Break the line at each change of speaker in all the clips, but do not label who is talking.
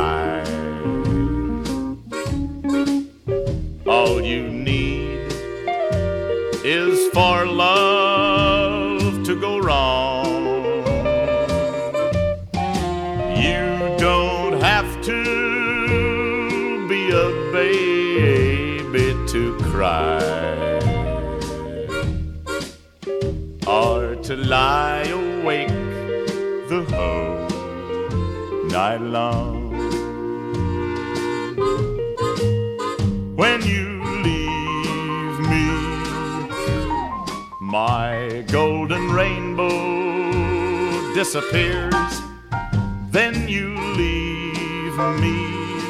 cry. All you need is for love to go wrong. You don't have to be a baby to cry, or to lie awake the whole night long. When you leave me, my golden rainbow disappears. Then you leave me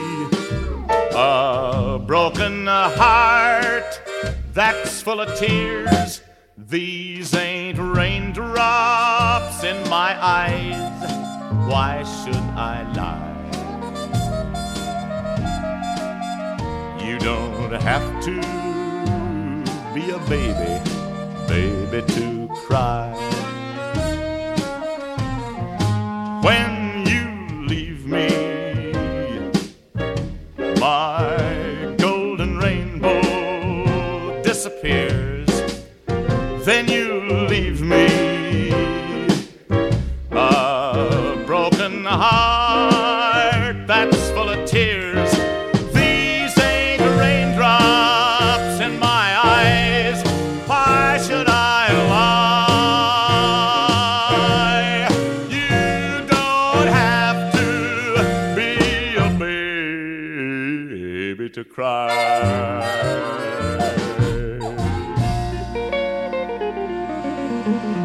a broken heart that's full of tears. These ain't raindrops in my eyes. Why should I lie? You don't have to be a baby to cry. When you leave me, my golden rainbow disappears. Then you leave me a broken heart that's full of tears. These ain't raindrops in my eyes. Why should I lie? You don't have to be a baby to cry.